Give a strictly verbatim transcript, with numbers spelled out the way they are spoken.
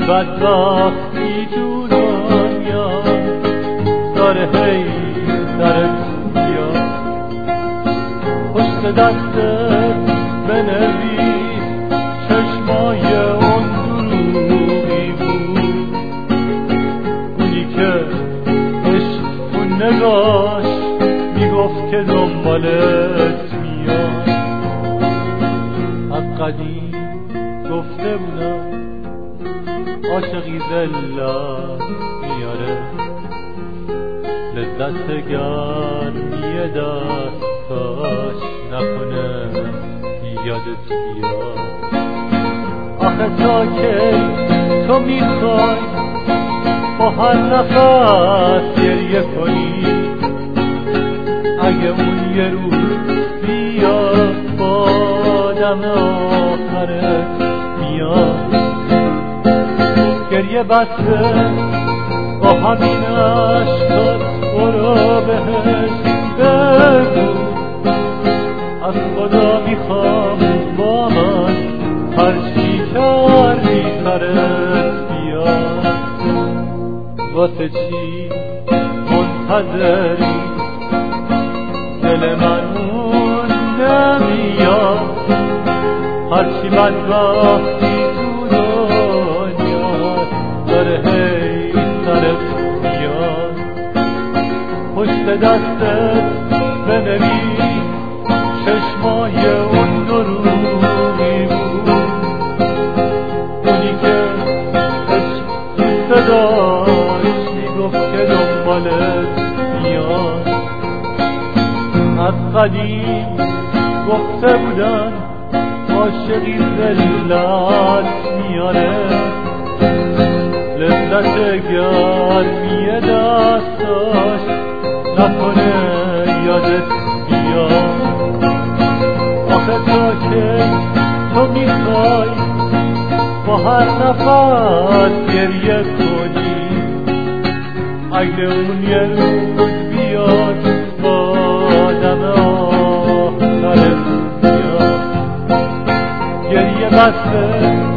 بدبختی تو دنیا داره هی سرت بیاد، پشت دستت بنویس چشمای اون دروغی بود، اونی که عشق تو نگاش میگفت که دنبالت میاد. از قدیم گفته بودم عاشقی ذلت میاره، لذت گرمی دستاش نکنه یادت بیاد. آخه تا کی تو میخوای با هر نفس گریه کنی؟ اگه اون یه روز بیاد با دم آخرت میاد، گریه بسته با همین عشقات برو بهش بگو از خدا میخوام با من هرچی کردی سرت بیاد. واسه چی منتظری دل من اون نمیاد؟ هرچی بدبختی تو دنیا داره هی سرت بیاد، پشت دستت بنویس چشمای اون دروغی بود، اونی که عشق تو صداش میگفت که دنبالت میاد. از قدیم گفته بودن عاشقی ذلت میاره، لذت گرمی دستاش نکنه یادت بیاد. آخه تا که تو میخوای با هر نفس گریه کنی؟ اگه اون یه روز بیاد با دم آخرت بیاد، گریه بسته